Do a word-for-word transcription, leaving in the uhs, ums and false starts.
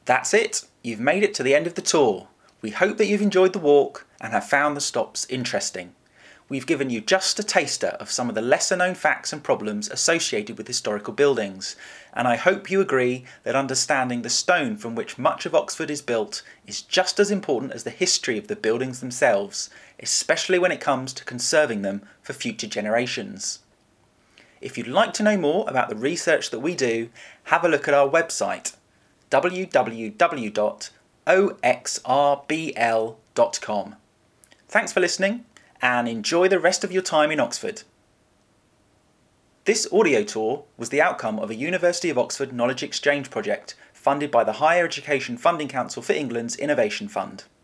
That's it, you've made it to the end of the tour. We hope that you've enjoyed the walk and have found the stops interesting. We've given you just a taster of some of the lesser known facts and problems associated with historical buildings, and I hope you agree that understanding the stone from which much of Oxford is built is just as important as the history of the buildings themselves, especially when it comes to conserving them for future generations. If you'd like to know more about the research that we do, have a look at our website, w w w dot o x r b l dot com. Thanks for listening, and enjoy the rest of your time in Oxford. This audio tour was the outcome of a University of Oxford Knowledge Exchange project funded by the Higher Education Funding Council for England's Innovation Fund.